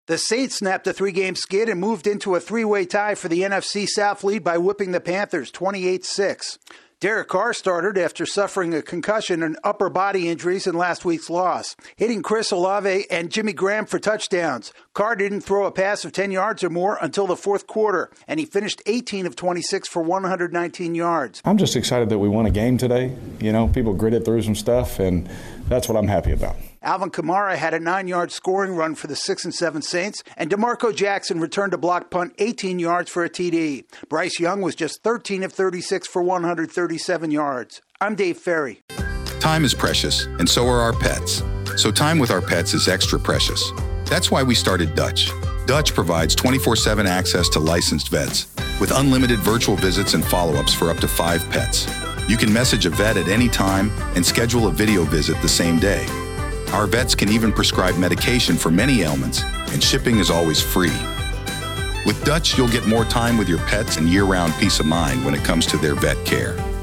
The Saints snapped a 3-game skid and moved into a 3-way tie for the NFC South lead by whipping the Panthers 28-6. Derek Carr started after suffering a concussion and upper body injuries in last week's loss, hitting Chris Olave and Jimmy Graham for touchdowns. Carr didn't throw a pass of 10 yards or more until the fourth quarter, and he finished 18 of 26 for 119 yards. I'm just excited that we won a game today. You know, people gritted through some stuff, and that's what I'm happy about. Alvin Kamara had a 9-yard scoring run for the 6-7 Saints, and DeMarco Jackson returned a block punt 18 yards for a TD. Bryce Young was just 13 of 36 for 137 yards. I'm Dave Ferry. Time is precious, and so are our pets. So time with our pets is extra precious. That's why we started Dutch. Dutch provides 24/7 access to licensed vets with unlimited virtual visits and follow-ups for up to 5 pets. You can message a vet at any time and schedule a video visit the same day. Our vets can even prescribe medication for many ailments, and shipping is always free. With Dutch, you'll get more time with your pets and year-round peace of mind when it comes to their vet care.